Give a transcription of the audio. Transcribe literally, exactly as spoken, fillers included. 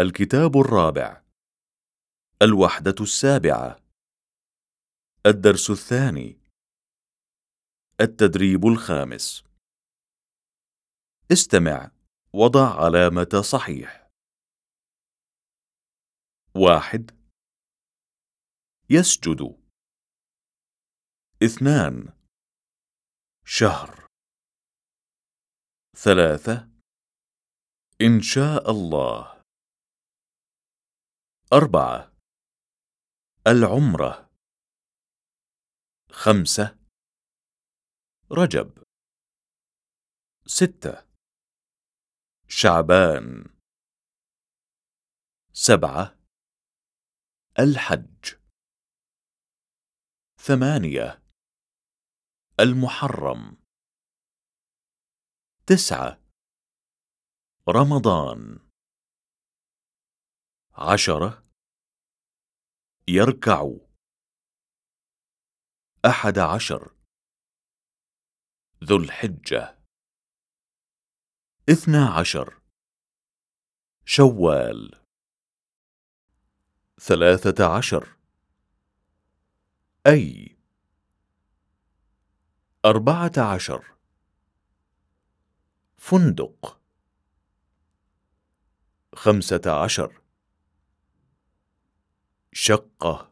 الكتاب الرابع، الوحدة السابعة، الدرس الثاني، التدريب الخامس. استمع وضع علامة صحيح. واحد، يسجد. اثنان، شهر. ثلاثة، إن شاء الله. أربعة، العمرة. خمسة، رجب. ستة، شعبان. سبعة، الحج. ثمانية، المحرم. تسعة، رمضان. عشرة، يركع. أحد عشر، ذو الحجة. اثنا عشر، شوال. ثلاثة عشر، أي. أربعة عشر، فندق. خمسة عشر، شقة.